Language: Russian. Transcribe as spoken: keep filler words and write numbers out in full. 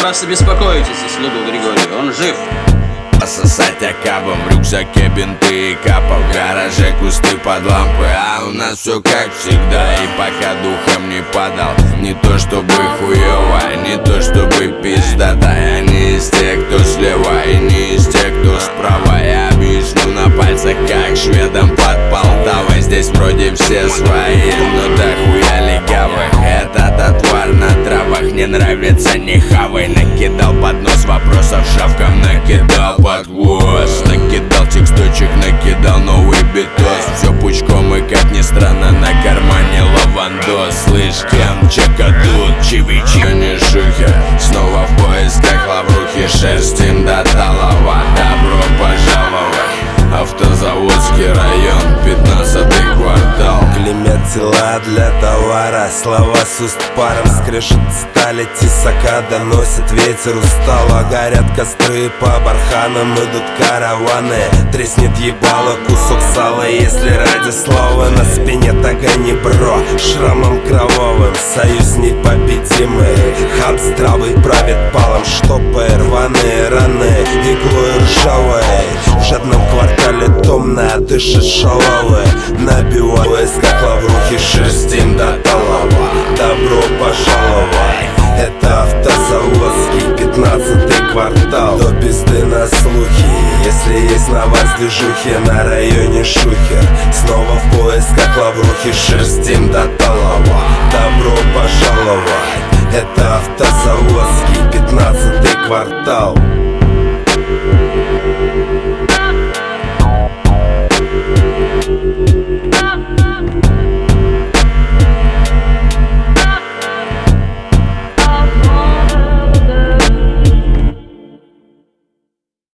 напрасно беспокоитесь, слуга Григорий, он жив. Пососать окабом, в рюкзаке бинты и капа, в гараже кусты под лампы, а у нас все как всегда. И пока духом не падал, не то чтобы хуёво, не то чтобы пиздата. Я не из тех, кто слева, и не из тех, кто справа. Я объясню на пальцах, как шведам под Полтавой. Здесь вроде все свои, но дохуя легавых. Этот отвар на травах не нравится, не хавай. Накидал под нос вопросов, шавкам накидал под хвост. Накидал тексточек, накидал новый битос. Все пучком и, как ни странно, на кармане лавандос. Слышь, кем чекадут, чивичи, не шухер. Снова в поисках лаврухи, шерстим до талого. Добро пожаловать, Автозаводский район, пятнадцатый квартал. Клеймят тела для товара, слова с уст паром. Скрежет стали, тесака доносит ветер устало. Горят костры, по барханам идут караваны. Треснет ебало кусок сала, если ради слова. На спине тагани бро, шрамом кровавым, союз непобедимый. Хаб здравый правит палом, штопы рваные раны, иглой ржавой. В жадном квартале томно дышит шалавы. Набиваясь, как лаврухи, шерстим до талого. Добро пожаловать, это Автозаводский, пятнадцатый квартал. До пизды на слухи, если есть на вас движухи, на районе шухер.